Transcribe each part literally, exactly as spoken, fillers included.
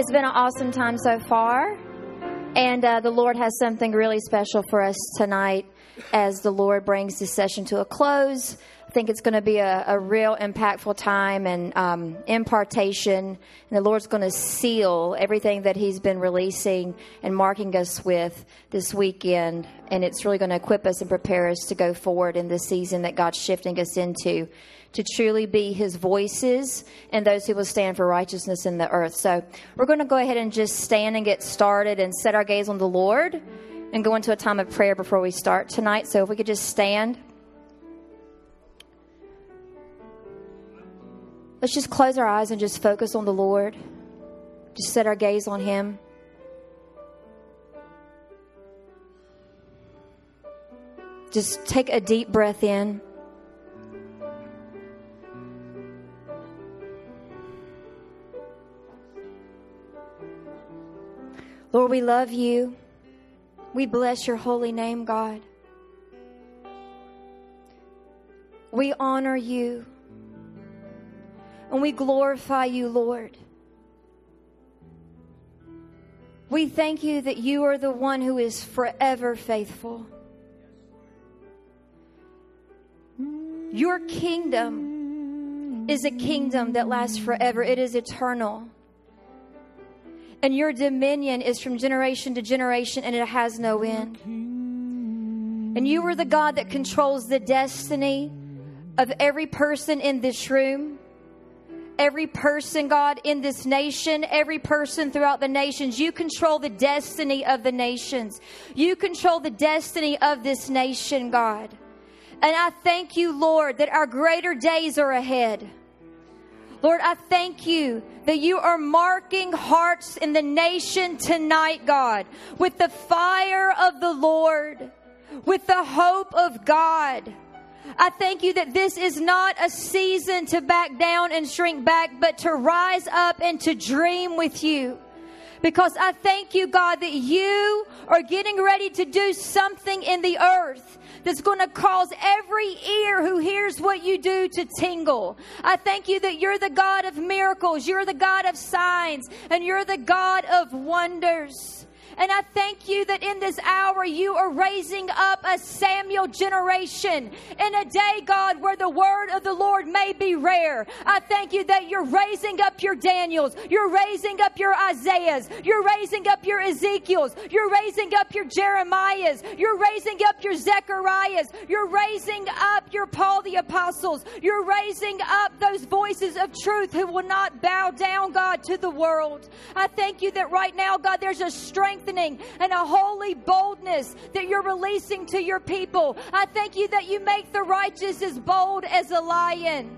It's been an awesome time so far. And uh, the Lord has something really special for us tonight as the Lord brings this session to a close. I think it's going to be a, a real impactful time and um, impartation. And the Lord's going to seal everything that He's been releasing and marking us with this weekend. And it's really going to equip us and prepare us to go forward in this season that God's shifting us into, to truly be His voices and those who will stand for righteousness in the earth. So we're going to go ahead and just stand and get started and set our gaze on the Lord and go into a time of prayer before we start tonight. So if we could just stand. Let's just close our eyes and just focus on the Lord. Just set our gaze on Him. Just take a deep breath in. Lord, we love You. We bless Your holy name, God. We honor You. And we glorify You, Lord. We thank You that You are the one who is forever faithful. Your kingdom is a kingdom that lasts forever. It is eternal. And Your dominion is from generation to generation, and it has no end. And You are the God that controls the destiny of every person in this room, every person, God, in this nation, every person throughout the nations. You control the destiny of the nations. You control the destiny of this nation, God. And I thank You, Lord, that our greater days are ahead. Lord, I thank You that You are marking hearts in the nation tonight, God, with the fire of the Lord, with the hope of God. I thank You that this is not a season to back down and shrink back, but to rise up and to dream with You. Because I thank You, God, that You are getting ready to do something in the earth that's going to cause every ear who hears what You do to tingle. I thank You that You're the God of miracles, You're the God of signs, and You're the God of wonders. And I thank You that in this hour You are raising up a Samuel generation in a day, God, where the word of the Lord may be rare. I thank You that You're raising up Your Daniels, You're raising up Your Isaiahs, You're raising up Your Ezekiels, You're raising up Your Jeremiahs, You're raising up Your Zechariahs, You're raising up Your Paul the Apostles, You're raising up those voices of truth who will not bow down, God, to the world. I thank You that right now, God, there's a strength and a holy boldness that You're releasing to Your people. I thank You that You make the righteous as bold as a lion.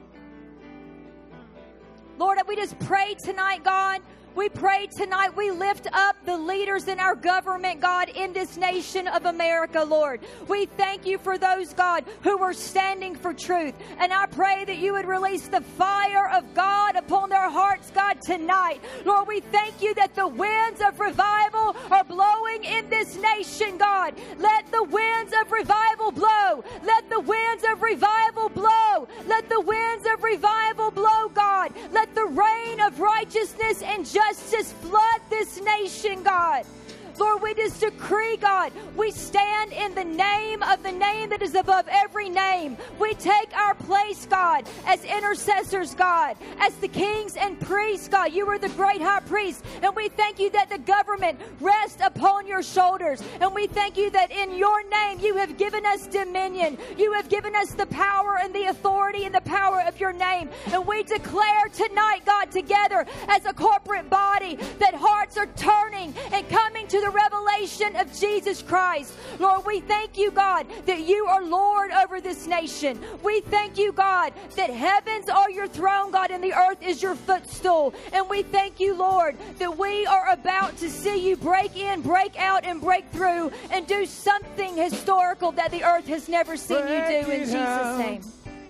Lord, we just pray tonight, God. We pray tonight, we lift up the leaders in our government, God, in this nation of America, Lord. We thank You for those, God, who are standing for truth. And I pray that You would release the fire of God upon their hearts, God, tonight. Lord, we thank You that the winds of revival are blowing in this nation, God. Let the winds of revival blow. Let the winds of revival blow. Let the winds of revival blow, God. Let the rain of righteousness and justice Justice flood this nation, God. Lord, we just decree, God, we stand in the name of the name that is above every name. We take our place, God, as intercessors, God, as the kings and priests, God. You are the great high priest, and we thank You that the government rests upon Your shoulders. And we thank You that in Your name You have given us dominion. You have given us the power and the authority and the power of Your name. And we declare tonight, God, together as a corporate body, that hearts are turning and coming to the revelation of Jesus Christ. Lord, we thank You, God, that You are Lord over this nation. We thank You, God, that heavens are Your throne, God, and the earth is Your footstool. And we thank You, Lord, that we are about to see You break in, break out, and break through and do something historical that the earth has never seen You do, in Jesus' name.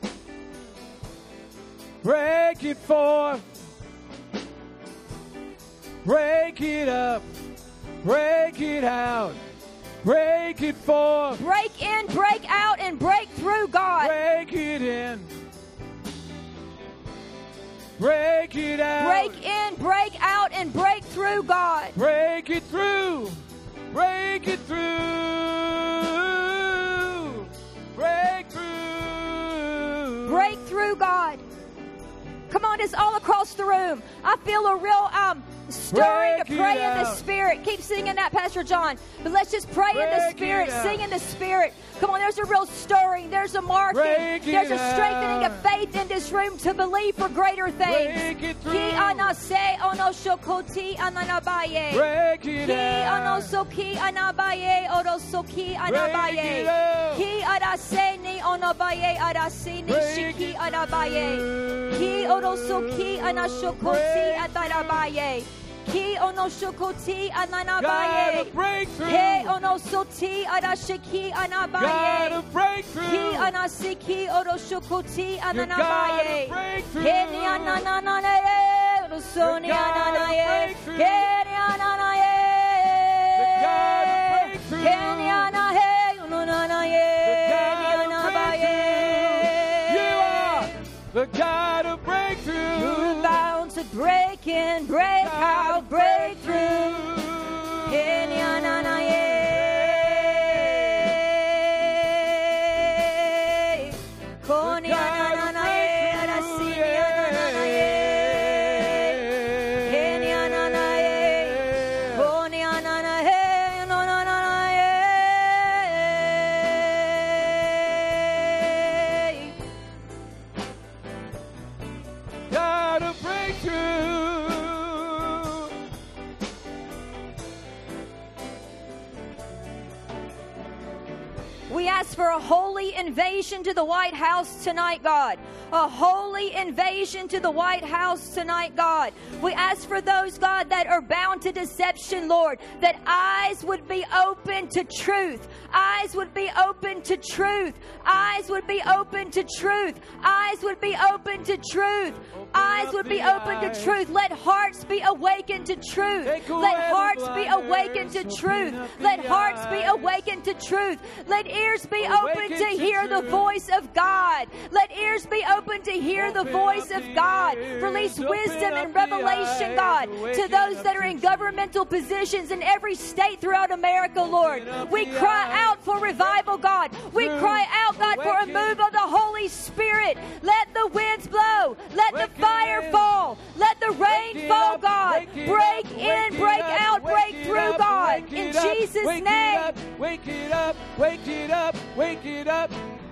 Break it forth. Break it up. Break it out. Break it forth. Break in, break out, and break through, God. Break it in. Break it out. Break in, break out, and break this all across the room. I feel a real um, stirring Break to it pray in the out. Spirit. Keep singing that, Pastor John. But let's just pray in the Break Spirit, it out. sing in the Spirit. Come on, there's a real stirring. There's a marking. Break There's it a strengthening out. of faith in this room to believe for greater things. Break it through. Ki anase onoshokoti ananabaye. Break it Ki out. anosoki anabaye orosoki anabaye. it out. Ki araseni onabaye arasini Break shiki it anabaye. through. Ki orosoki anashokoti Break atarabaye. Ki onoshokoti Gotta ananabaye. break through. Ke onosoti arashiki anabaye. Gotta break through. Ki anasiki oroshokoti gotta ananabaye. break through. Ke ni anananaye orosoni You gotta ananaye. break through. Ke ni ananaye. You gotta break through. Ke ni anahe unanaye. Ni anabaye. You are the God of breakthrough. You're bound to break in, break out, break through. Ke ni ananaye. Ko ni ananaye, arasi ni ananaye. Ke ni ananaye. Ko ni ananaye, no ananaye. God of breakthrough. We ask for a holy invasion to the White House tonight, God. A holy invasion to the White House tonight, God. We ask for those, God, that are bound to deception, Lord, that eyes would be open to truth. Eyes would be open to truth. Eyes would be open to truth. Eyes would be open to truth. Eyes up would be the open to eyes. truth. Let hearts be awakened to truth. Take away Let the hearts be blinders. awakened to Open truth. up the Let hearts be eyes. awakened to truth. Let ears be open Awaken to to hear the truth. voice of God. Let ears be open to hear the Open voice up of the God. ears. Release Open wisdom up and the revelation, eyes. God, to Awaken those up that are to in truth. governmental positions in every state throughout America, Lord. up We the cry eyes. out for revival, God. We Truth. cry out, God, for a Awaken. move of the Holy Spirit. Let the winds blow. Let the Awaken. fire fall. Let the rain Wake it fall, up, God. wake it Break up, in, wake it break up, out, wake break it through, up, God. wake In it up, Jesus' wake it name. up, Wake it up, wake it up, wake it up.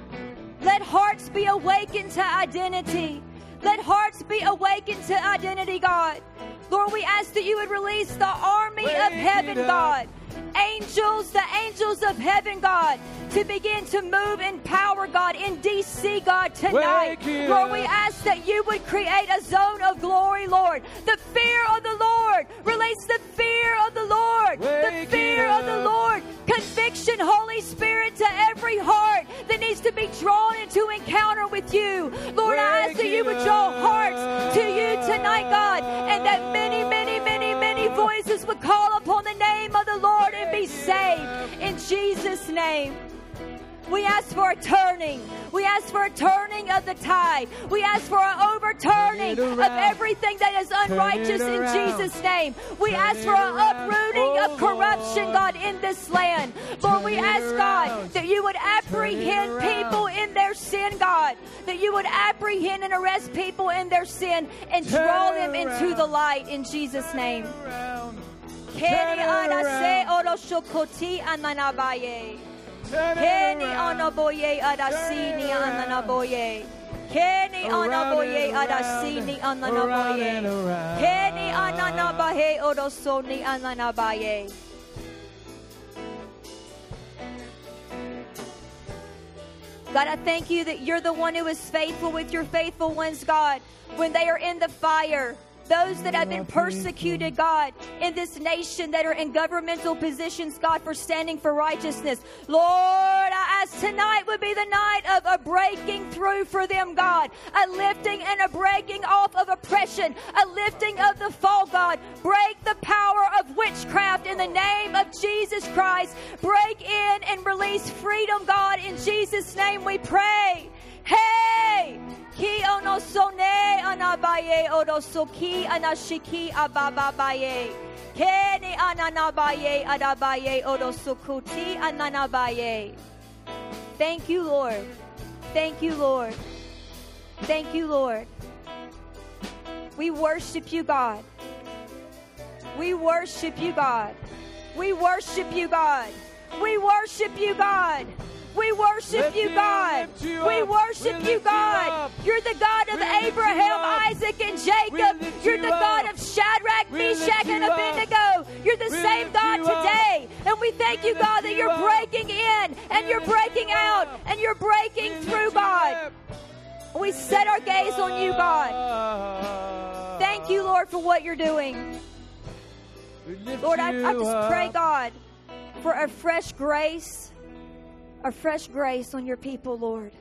Let hearts be awakened to identity. Let hearts be awakened to identity, God. Lord, we ask that you would release the army Wake of it heaven, up. God. Angels, the angels of heaven, God, to begin to move in power, God, in D C, God, tonight. Wake it Lord, we up. ask that you would create a zone of glory, Lord. The fear of the Lord. Release the fear of the Lord. Wake The fear it of the up. Lord. Conviction, Holy Spirit, to every heart that needs to be drawn into encounter with you. Lord, I ask Wake that you it would draw up. hearts to you tonight, God, and that many, many, many, many voices would call upon the name of the Lord and be saved. In Jesus' name. We ask for a turning. We ask for a turning of the tide. We ask for an overturning Turn it of around. everything that is unrighteous in around. Jesus' name. We Turn ask it for an around. uprooting Oh, of corruption, Lord. God, in this land. Lord, Turn we it ask, God, around. that you would apprehend around. people in their sin, God. That you would apprehend and arrest people in their sin and Turn draw it them into around. the light in Jesus' name. Around. Keni it arase around. oroshokoti ananabaye. Turn it Keni around. anaboye arasini Turn it around. ananaboye. Keni Around anaboye and around. arasini Around ananaboye. and around. Keni ananabahe orosoni ananabaye. God, I thank you that you're the one who is faithful with your faithful ones, God, when they are in the fire. Those that have been persecuted, God, in this nation that are in governmental positions, God, for standing for righteousness. Lord, I ask tonight would be the night of a breaking through for them, God. A lifting and a breaking off of oppression. A lifting of the fall, God. Break the power of witchcraft in the name of Jesus Christ. Break in and release freedom, God. In Jesus' name we pray. Hey! Ki onosone anabaye orosoki anashiki abababaye. Keni ananabaye adabaye orosokuti ananabaye. Thank you, Lord. Thank you, Lord. Thank you, Lord. We worship you, God. We worship you, God. We worship you, God. We worship you, God. We worship Lift you, you, God. lift you We up. worship We you, lift you God. up. You're the God of We lift you Abraham, up. Isaac, and We Jacob. lift You're you the God up. of Shadrach, We Meshach, lift and you up. Abednego. You're the We same lift God you up. today. And we thank We you, lift God, that you you're up. breaking in and We you're lift breaking you out up. and you're We breaking lift through, you God. up. We set our gaze on you, God. Thank you, Lord, for what you're doing. We lift Lord, I, I you just pray, up. God, for a fresh grace, a fresh grace on your people, Lord.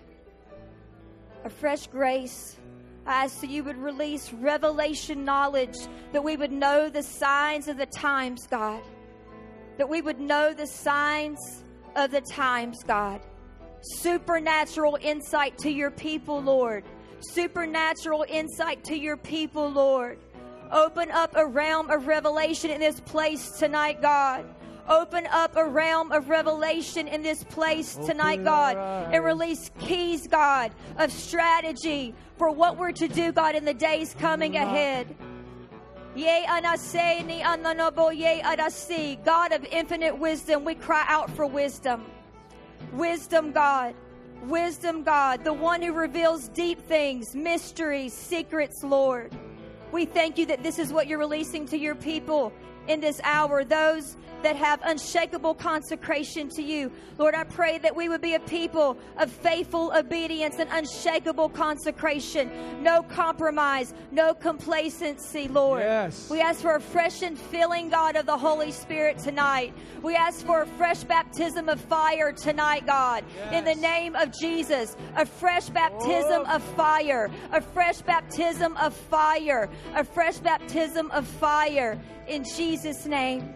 A fresh grace. I ask that you would release revelation knowledge, that we would know the signs of the times, God. That we would know the signs of the times, God. Supernatural insight to your people, Lord. Supernatural insight to your people, Lord. Open up a realm of revelation in this place tonight, God. Open up a realm of revelation in this place tonight, God, and release keys, God, of strategy for what we're to do, God, in the days coming ahead. Yea, anase ni ananobo ye adasi. God of infinite wisdom, we cry out for wisdom. Wisdom, God. Wisdom, God. The one who reveals deep things, mysteries, secrets, Lord. We thank you that this is what you're releasing to your people in this hour. Those that have unshakable consecration to you. Lord, I pray that we would be a people of faithful obedience and unshakable consecration. No compromise, no complacency, Lord. Yes. We ask for a fresh and filling, God, of the Holy Spirit tonight. We ask for a fresh baptism of fire tonight, God. Yes. In the name of Jesus, a fresh baptism Oh. of fire, a fresh baptism of fire, a fresh baptism of fire in Jesus' name.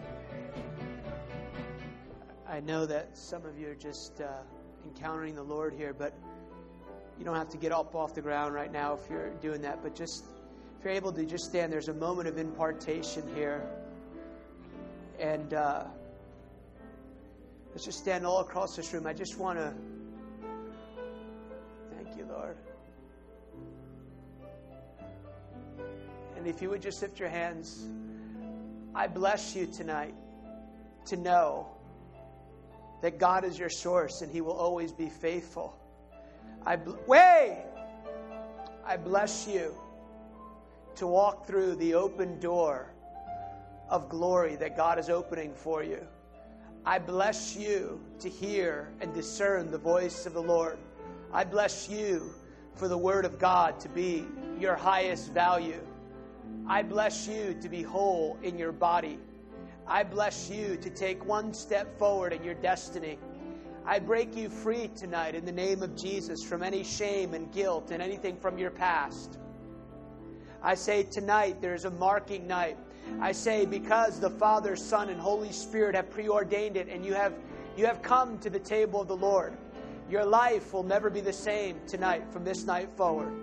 I know that some of you are just uh, encountering the Lord here, but you don't have to get up off the ground right now if you're doing that. But just, if you're able to just stand, there's a moment of impartation here. And uh, let's just stand all across this room. I just want to, thank you, Lord. And if you would just lift your hands, I bless you tonight to know that God is your source and He will always be faithful. I bl- Wait! I bless you to walk through the open door of glory that God is opening for you. I bless you to hear and discern the voice of the Lord. I bless you for the Word of God to be your highest value. I bless you to be whole in your body. I bless you to take one step forward in your destiny. I break you free tonight in the name of Jesus from any shame and guilt and anything from your past. I say tonight there's a marking night. I say because the Father, Son, and Holy Spirit have preordained it and you have, you have come to the table of the Lord, your life will never be the same tonight from this night forward.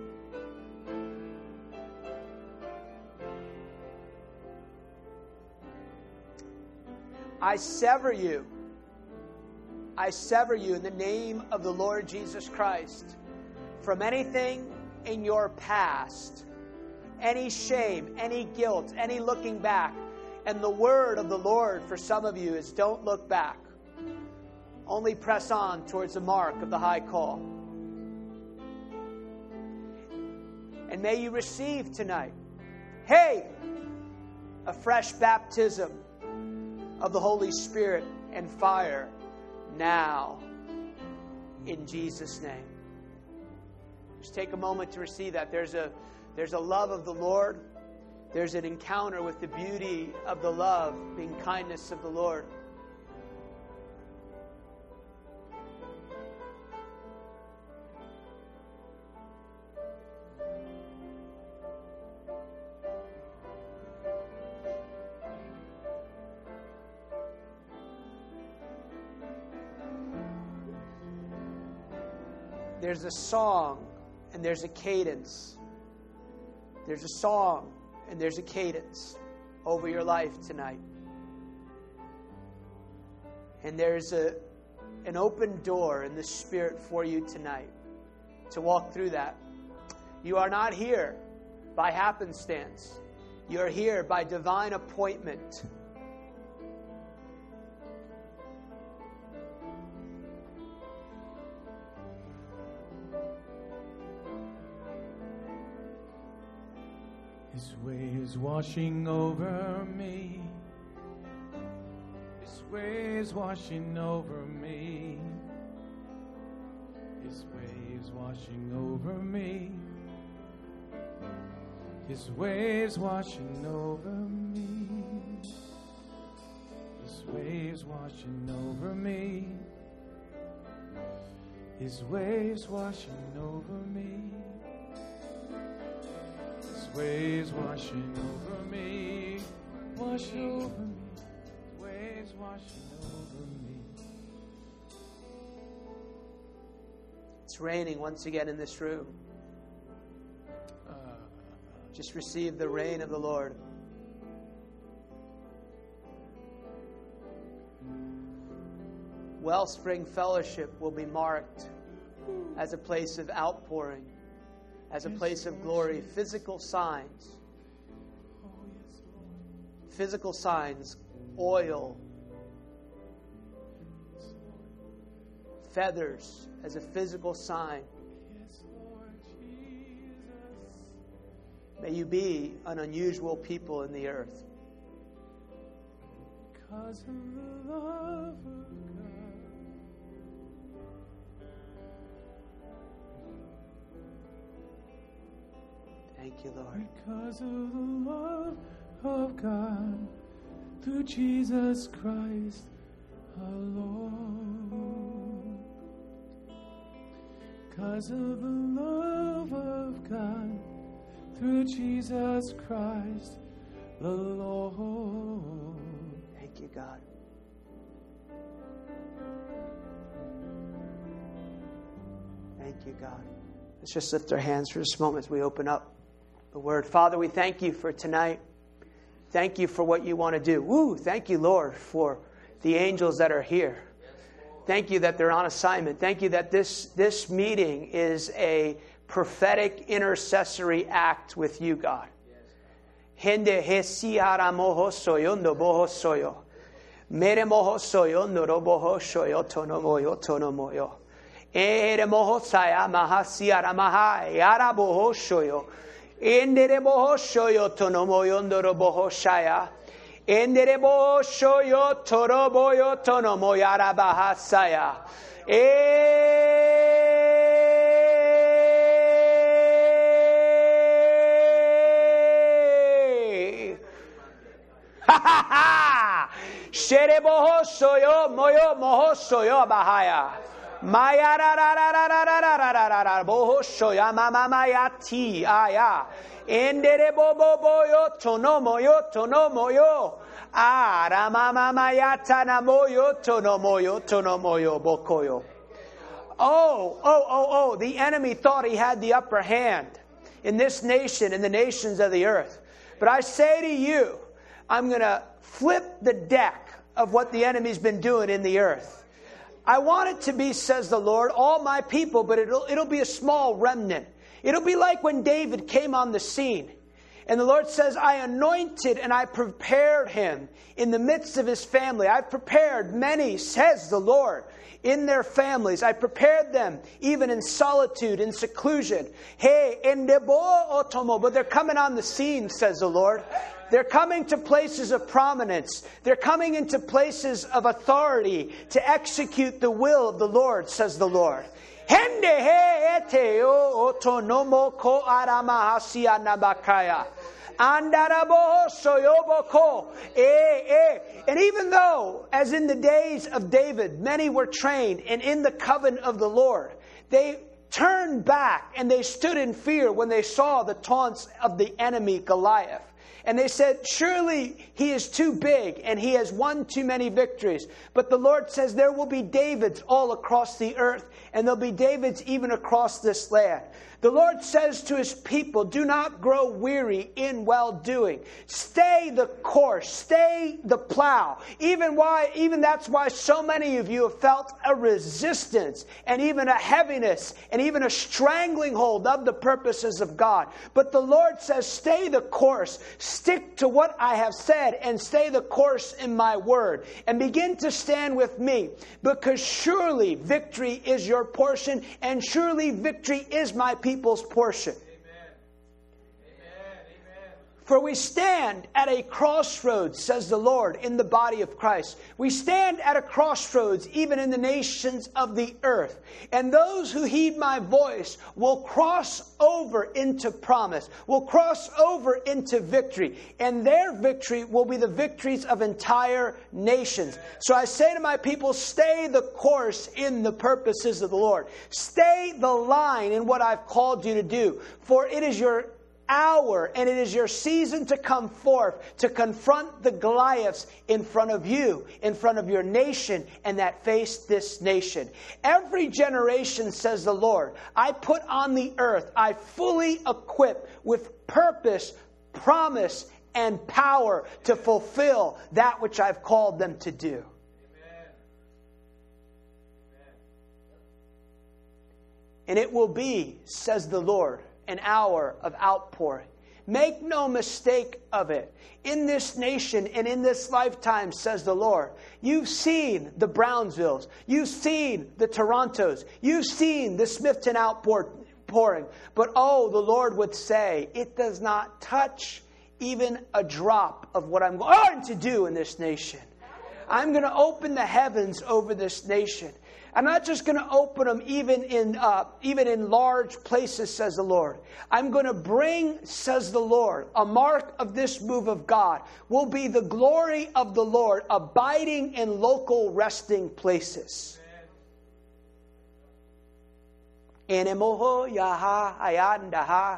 I sever you. I sever you in the name of the Lord Jesus Christ from anything in your past, any shame, any guilt, any looking back. And the word of the Lord for some of you is don't look back. Only press on towards the mark of the high call. And may you receive tonight, hey, a fresh baptism of the Holy Spirit and fire now in Jesus' name. Just take a moment to receive that. There's a there's a love of the Lord. There's an encounter with the beauty of the love, being kindness of the Lord. There's a song and there's a cadence. There's a song and there's a cadence over your life tonight. And there's a an open door in the Spirit for you tonight to walk through that. You are not here by happenstance. You're here by divine appointment. His waves washing over me. His waves washing over me. His waves washing over me. His waves washing over me. His waves washing over me. His waves washing over me. His waves washing over me. Wash over me. Waves washing over me. It's raining once again in this room. Just receive the rain of the Lord. Wellspring Fellowship will be marked as a place of outpouring, as a place of glory. Physical signs. Physical signs. Oil. Feathers as a physical sign. May you be an unusual people in the earth. Because of the love of God. Thank you, Lord. Because of the love of God through Jesus Christ our Lord. Because of the love of God through Jesus Christ the Lord. Thank you, God. Thank you, God. Let's just lift our hands for just a moment as we open up the Word. Father, we thank you for tonight. Thank you for what you want to do. Woo! Thank you, Lord, for the angels that are here. Thank you that they're on assignment. Thank you that this, this meeting is a prophetic intercessory act with you, God. Hende hesiara moho soyo ndo boho soyo. Mere moho soyo ndo roboho soyo tono moyo tono moyo. Ere moho saya mahasiara mahai ara boho soyo. Endere boho soyo tono moyo ndo roboho shaya. Endere boho soyo toro boyo tono moyara bahasaya. E Shere boho soyo moyo moho soyo bahaya. Maya ra ra ra ra ra ra ra ra ra ra boho soya mama maya ti aya. Endere bobo boyo tono moyo tono moyo. Ara mama maya tana moyo tono moyo tono moyo bokoyo. Oh, oh, oh, oh, the enemy thought he had the upper hand in this nation and the nations of the earth. But I say to you, I'm going to flip the deck of what the enemy's been doing in the earth. I want it to be, says the Lord, all my people, but it'll, it'll be a small remnant. It'll be like when David came on the scene. And the Lord says, I anointed and I prepared him in the midst of his family. I've prepared many, says the Lord, in their families. I prepared them even in solitude, in seclusion. Hey, endebo otomo, but they're coming on the scene, says the Lord. They're coming to places of prominence. They're coming into places of authority to execute the will of the Lord, says the Lord. And even though, as in the days of David, many were trained and in the covenant of the Lord, they turned back and they stood in fear when they saw the taunts of the enemy Goliath. And they said, surely he is too big and he has won too many victories. But the Lord says there will be Davids all across the earth, and there'll be Davids even across this land. The Lord says to his people, do not grow weary in well-doing. Stay the course. Stay the plow. Even why, even that's why so many of you have felt a resistance and even a heaviness and even a strangling hold of the purposes of God. But the Lord says, stay the course. Stick to what I have said and stay the course in my word. And begin to stand with me, because surely victory is your portion, and surely victory is my people's portion. Amen. Amen. Amen. For we stand at a crossroads, says the Lord, in the body of Christ. We stand at a crossroads, even in the nations of the earth. And those who heed my voice will cross over into promise, will cross over into victory. And their victory will be the victories of entire nations. So I say to my people, stay the course in the purposes of the Lord. Stay the line in what I've called you to do. For it is your hour and it is your season to come forth to confront the Goliaths in front of you, in front of your nation, and that face this nation. Every generation, says the Lord, I put on the earth, I fully equip with purpose, promise, and power to fulfill that which I've called them to do. Amen. Amen. And it will be, says the Lord, an hour of outpouring. Make no mistake of it. In this nation and in this lifetime, says the Lord, you've seen the Brownsvilles. You've seen the Torontos. You've seen the Smithton outpouring. But oh, the Lord would say, it does not touch even a drop of what I'm going to do in this nation. I'm going to open the heavens over this nation. I'm not just going to open them even in uh, even in large places, says the Lord. I'm going to bring, says the Lord, a mark of this move of God will be the glory of the Lord abiding in local resting places. Enemoho yaha ayandaha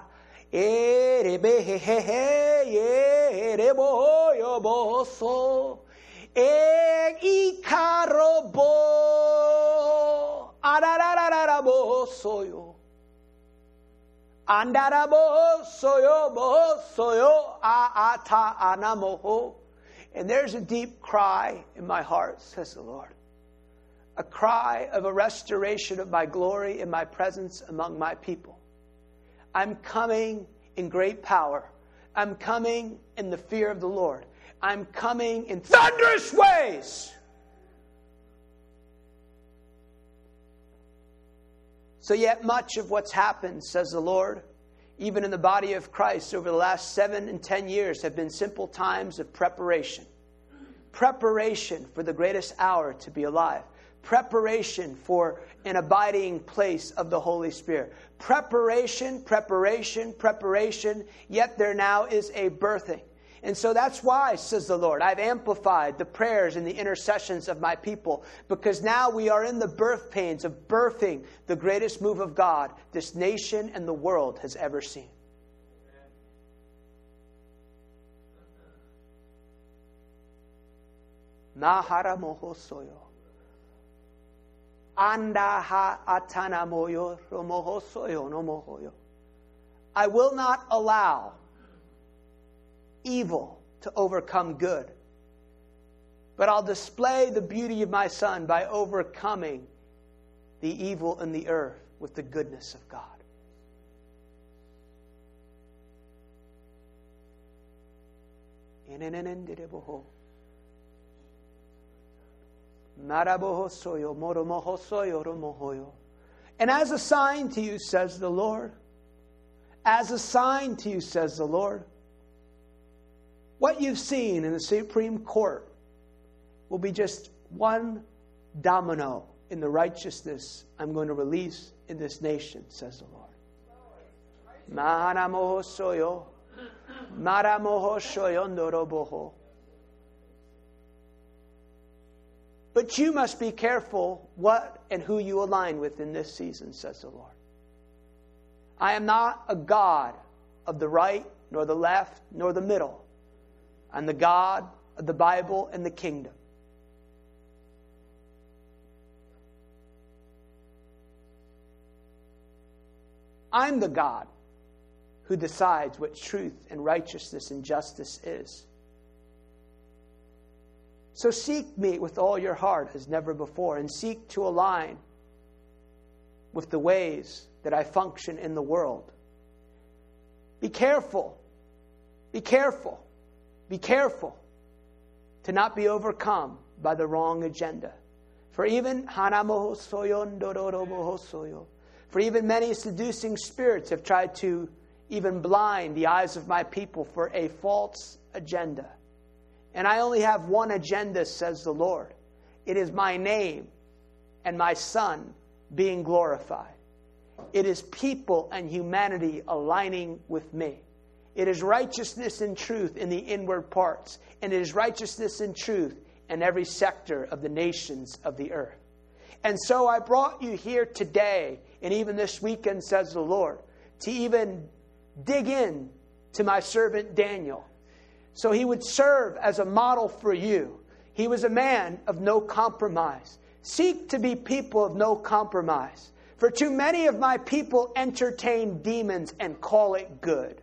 erebehehe ereboho yoboso. E ikarobo ararararabo soyo andarabo soyo bo soyo aata anamoho. And there's a deep cry in my heart, says the Lord, a cry of a restoration of my glory and my presence among my people. I'm coming in great power. I'm coming in the fear of the Lord. I'm coming in thunderous ways. So yet much of what's happened, says the Lord, even in the body of Christ over the last seven and ten years have been simple times of preparation. Preparation for the greatest hour to be alive. Preparation for an abiding place of the Holy Spirit. Preparation, preparation, preparation, yet there now is a birthing. And so that's why, says the Lord, I've amplified the prayers and the intercessions of my people, because now we are in the birth pains of birthing the greatest move of God this nation and the world has ever seen. Nahara mohosoyo. Andaha atana moyo romohosoyo no mohoyo. I will not allow evil to overcome good, but I'll display the beauty of my Son by overcoming the evil in the earth with the goodness of God. And as a sign to you, says the Lord, as a sign to you, says the Lord, what you've seen in the Supreme Court will be just one domino in the righteousness I'm going to release in this nation, says the Lord. Maramohosoyo, maramohoshoyondoroboho. But you must be careful what and who you align with in this season, says the Lord. I am not a God of the right, nor the left, nor the middle. I'm the God of the Bible and the kingdom. I'm the God who decides what truth and righteousness and justice is. So seek me with all your heart as never before, and seek to align with the ways that I function in the world. Be careful. Be careful. Be careful to not be overcome by the wrong agenda. For even for even many seducing spirits have tried to even blind the eyes of my people for a false agenda. And I only have one agenda, says the Lord. It is my name and my Son being glorified. It is people and humanity aligning with me. It is righteousness and truth in the inward parts. And it is righteousness and truth in every sector of the nations of the earth. And so I brought you here today, and even this weekend, says the Lord, to even dig in to my servant Daniel, so he would serve as a model for you. He was a man of no compromise. Seek to be people of no compromise. For too many of my people entertain demons and call it good.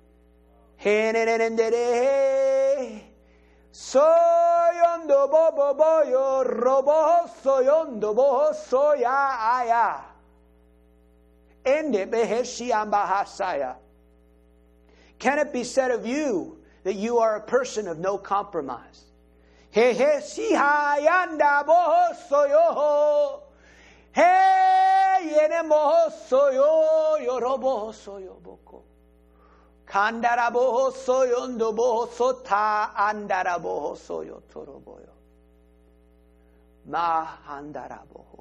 Soyondo bobo boyo robo soyondo boho soya aya. Ende beheshi ambahasaya. Can it be said of you that you are a person of no compromise? He he si hayanda boho soyo. Hey yene moho soyo yorobo soyo boko. Kandaraboho soyondo boho sota andaraboho soyo toroboyo. Ma andaraboho.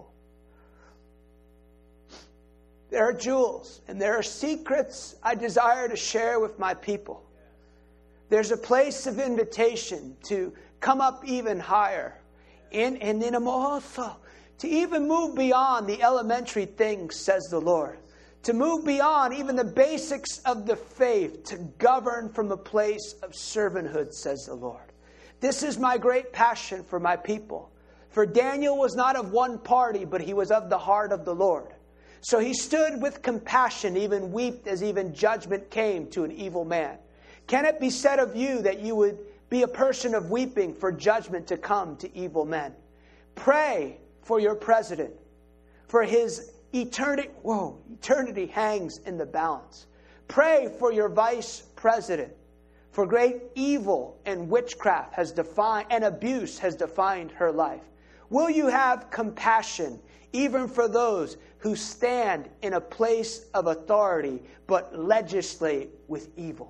There are jewels and there are secrets I desire to share with my people. There's a place of invitation to come up even higher. In in in a mohoso, to even move beyond the elementary things, says the Lord. To move beyond even the basics of the faith, to govern from a place of servanthood, says the Lord. This is my great passion for my people. For Daniel was not of one party, but he was of the heart of the Lord. So he stood with compassion, even wept as even judgment came to an evil man. Can it be said of you that you would be a person of weeping for judgment to come to evil men? Pray for your president, for his Eternity, whoa, eternity hangs in the balance. Pray for your vice president, for great evil and witchcraft has defined, and abuse has defined her life. Will you have compassion even for those who stand in a place of authority but legislate with evil?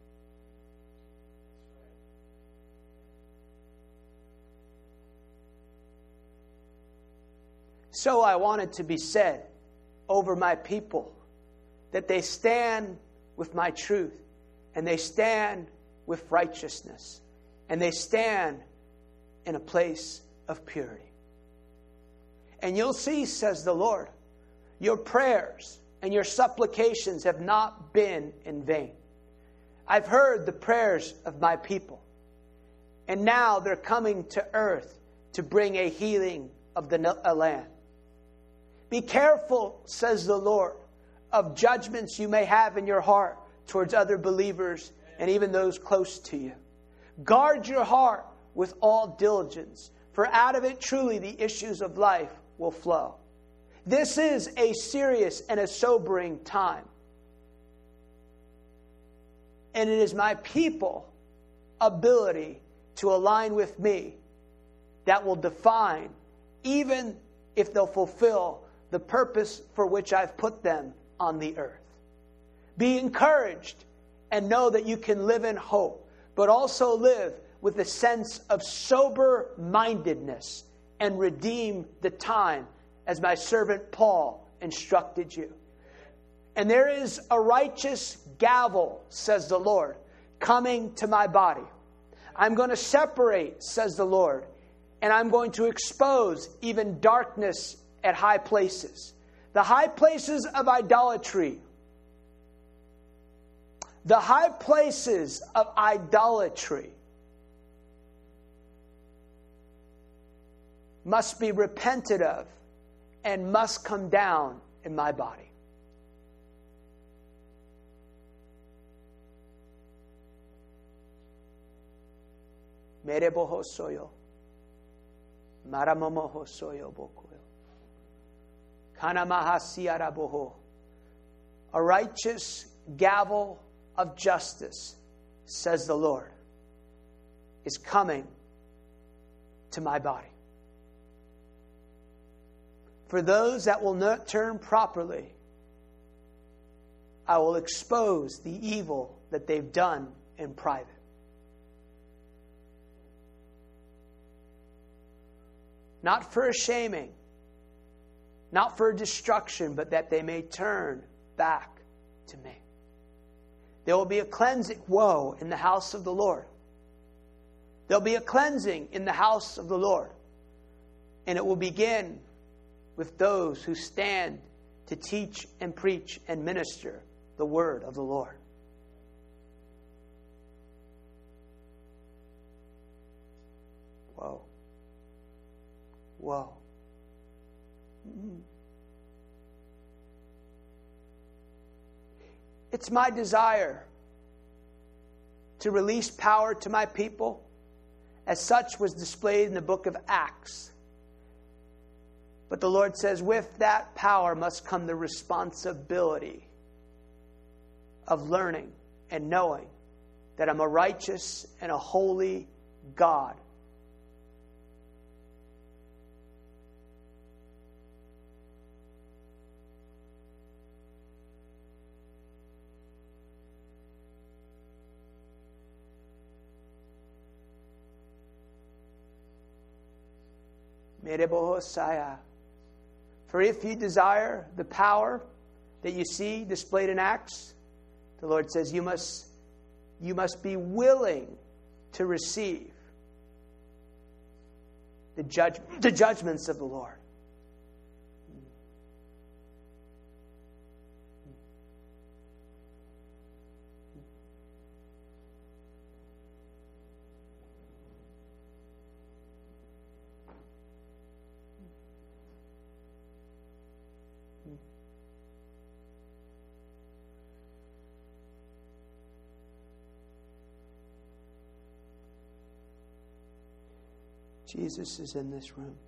So I want it to be said over my people that they stand with my truth, and they stand with righteousness, and they stand in a place of purity. And you'll see, says the Lord, your prayers and your supplications have not been in vain. I've heard the prayers of my people, and now they're coming to earth to bring a healing of the land. Be careful, says the Lord, of judgments you may have in your heart towards other believers and even those close to you. Guard your heart with all diligence, for out of it truly the issues of life will flow. This is a serious and a sobering time. And it is my people's ability to align with me that will define, even if they'll fulfill the purpose for which I've put them on the earth. Be encouraged and know that you can live in hope, but also live with a sense of sober-mindedness and redeem the time as my servant Paul instructed you. And there is a righteous gavel, says the Lord, coming to my body. I'm going to separate, says the Lord, and I'm going to expose even darkness at high places. The high places of idolatry. The high places of idolatry must be repented of and must come down in my body. Mere boho soyo. Maramomoho soyo bokoyo. Kanamahasiara boho. A righteous gavel of justice, says the Lord, is coming to my body. For those that will not turn properly, I will expose the evil that they've done in private. Not for a shaming, not for destruction, but that they may turn back to me. There will be a cleansing, woe, in the house of the Lord. There'll be a cleansing in the house of the Lord. And it will begin with those who stand to teach and preach and minister the word of the Lord. Whoa. Whoa. Mm. It's my desire to release power to my people, as such was displayed in the book of Acts. But the Lord says, with that power must come the responsibility of learning and knowing that I'm a righteous and a holy God. For if you desire the power that you see displayed in Acts, the Lord says you must, you must be willing to receive the, judge, the judgments of the Lord. Jesus is in this room.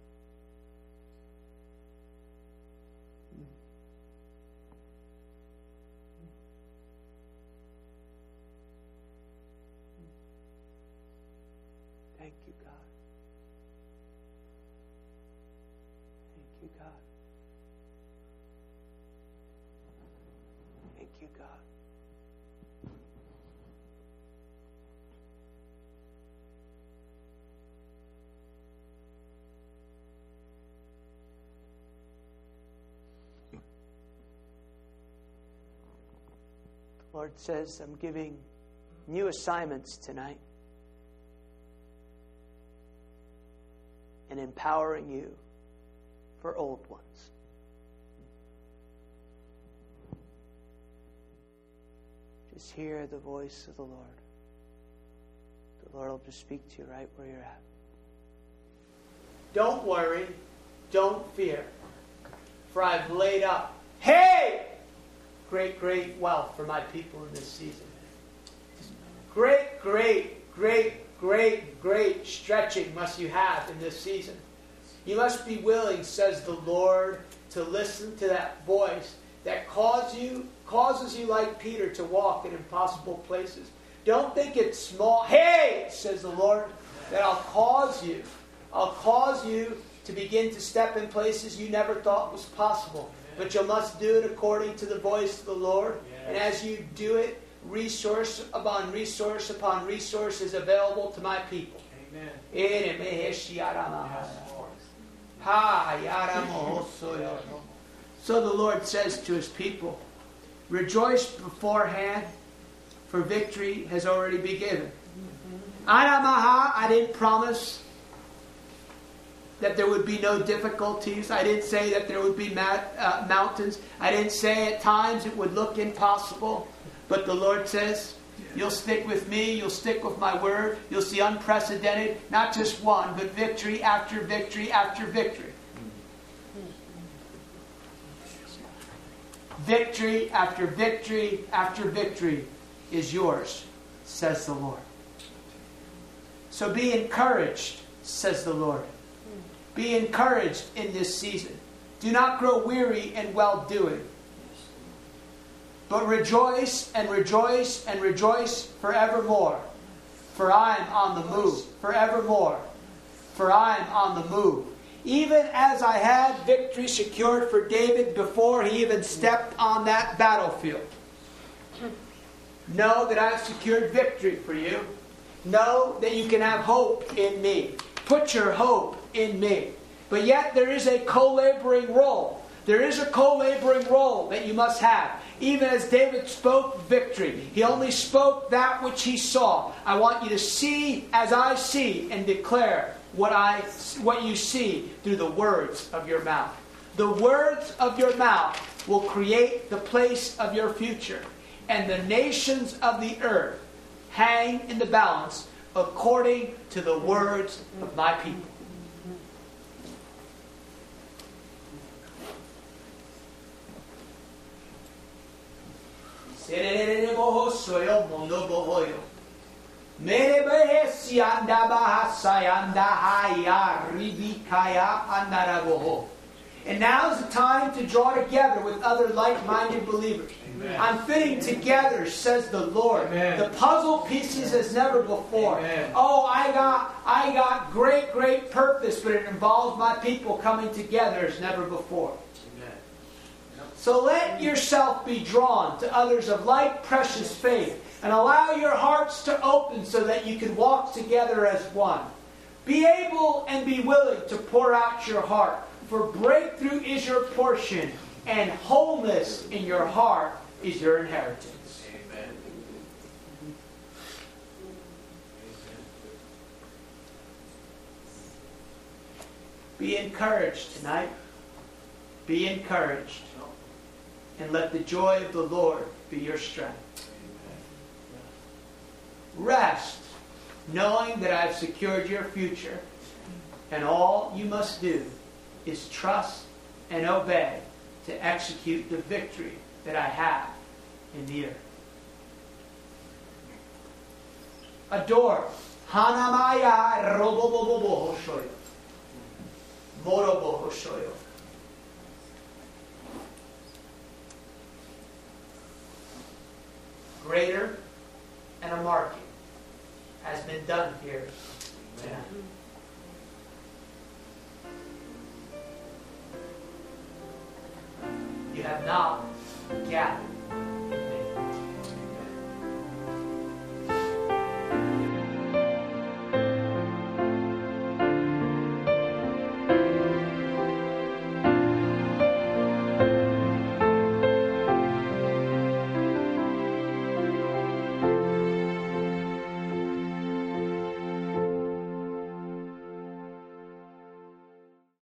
Thank you, God. Thank you, God. Thank you, God. The Lord says, I'm giving new assignments tonight and empowering you for old ones. Just hear the voice of the Lord. The Lord will just speak to you right where you're at. Don't worry. Don't fear. For I've laid up, hey! Great, great wealth for my people in this season. Great, great, great, great, great stretching must you have in this season. You must be willing, says the Lord, to listen to that voice that cause you, causes you, like Peter, to walk in impossible places. Don't think it's small. Hey, says the Lord, that I'll cause you. I'll cause you to begin to step in places you never thought was possible. But you must do it according to the voice of the Lord. Yes. And as you do it, resource upon resource upon resource is available to my people. Amen. Yes, so the Lord says to his people, rejoice beforehand, for victory has already been given. Aramaha, I didn't promise that there would be no difficulties. I didn't say that there would be ma- uh, mountains. I didn't say at times it would look impossible. But the Lord says, you'll stick with me, you'll stick with my word, you'll see unprecedented, not just one, but victory after victory after victory. Victory after victory after victory is yours, says the Lord. So be encouraged, says the Lord. Be encouraged in this season. Do not grow weary in well-doing. But rejoice and rejoice and rejoice forevermore. For I am on the move. Forevermore. For I am on the move. Even as I had victory secured for David before he even stepped on that battlefield. Know that I've secured victory for you. Know that you can have hope in me. Put your hope in me. But yet there is a co-laboring role. There is a co-laboring role that you must have. Even as David spoke victory, he only spoke that which he saw. I want you to see as I see and declare what I, what you see through the words of your mouth. The words of your mouth will create the place of your future. And the nations of the earth hang in the balance according to the words of my people. And now is the time to draw together with other like-minded believers. Amen. I'm fitting together, says the Lord. Amen. The puzzle pieces as never before. Amen. Oh, I got, I got great, great purpose, but it involves my people coming together as never before. Amen. So let yourself be drawn to others of like precious faith, and allow your hearts to open so that you can walk together as one. Be able and be willing to pour out your heart. For breakthrough is your portion, and wholeness in your heart is your inheritance. Amen. Be encouraged tonight. Be encouraged. And let the joy of the Lord be your strength. Rest, knowing that I've secured your future, and all you must do is trust and obey to execute the victory that I have in the earth. Adore. Hanamaya robobobobo hoshoyo. Morobo hoshoyo. Greater and a marking has been done here tonight. You have not gathered